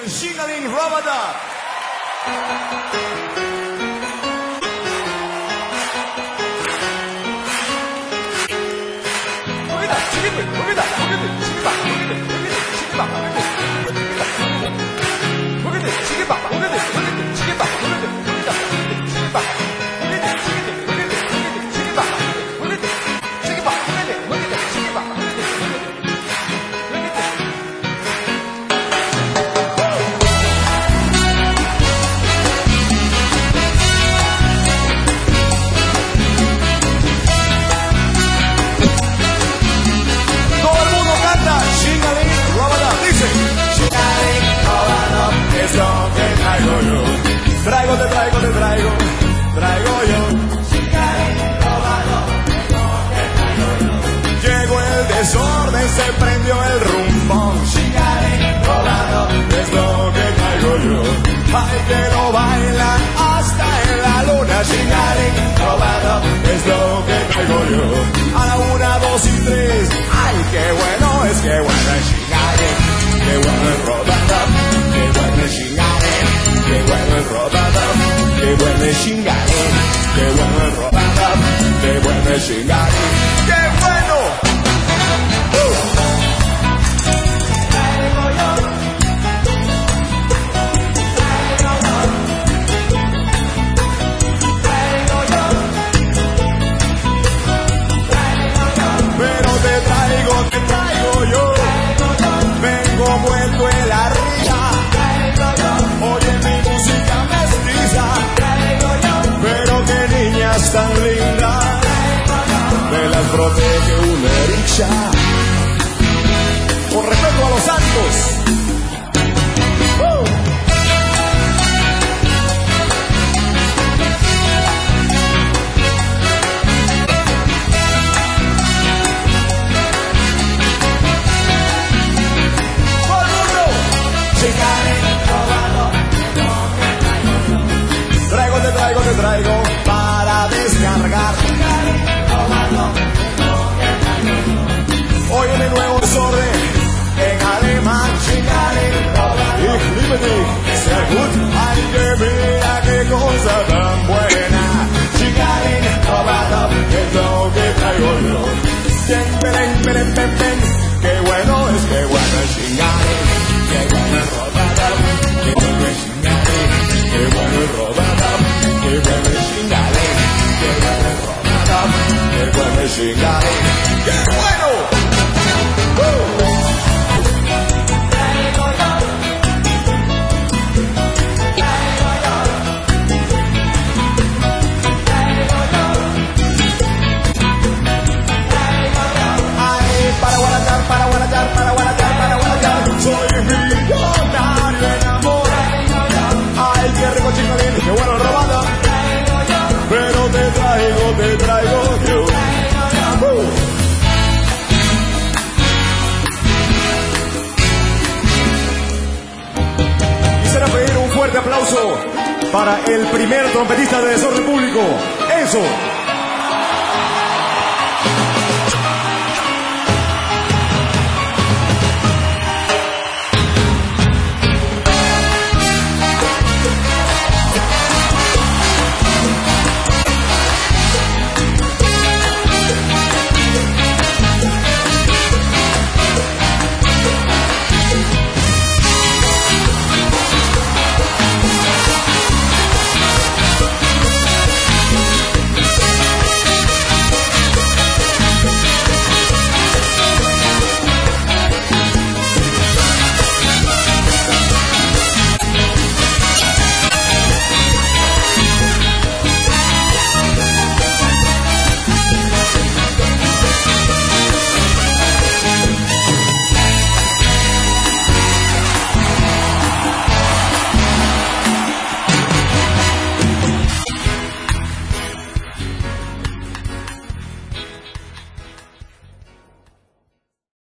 Shingaling Rabada. Traigo yo. Llegó el desorden, se prendió el rumbón. Robado, es lo que traigo yo. Ay, que lo bailan hasta en la luna. Robado, es lo que traigo yo. A la 1, 2 y 3. Ay, qué bueno es, qué bueno es Shingaling. Qué bueno es Robado, qué bueno es Shingaling. Qué bueno es Robado, qué bueno es Shingaling. Qué bueno es Robado, qué bueno es Shingaling. ¡Qué bueno! Pero te traigo yo. Vengo vuelto en la risa. Oye mi música mestiza. Pero qué niñas tan lindas. Me las protege una erixa. Con respeto a los santos. Te traigo para descargar. Hoy en el nuevo desorden en alemán. Ich liebe dich, sehr gut. Ay, que mira qué cosa tan buena. Robado, es lo que traigo yo. Qué bueno es, qué bueno es Shingaling. Qué bueno es Robado, qué bueno es Shingaling. Qué bueno es Robado, qué bueno es Shingaling. Qué bueno es Robado, qué bueno es Shingaling. ¡Qué bueno! Soy millonario en amor. Ay, qué rico Shingaling, qué bueno Robado. Pero te traigo yo. Quisiera pedir un fuerte aplauso para el primer trompetista de Desorden Público, Enzo.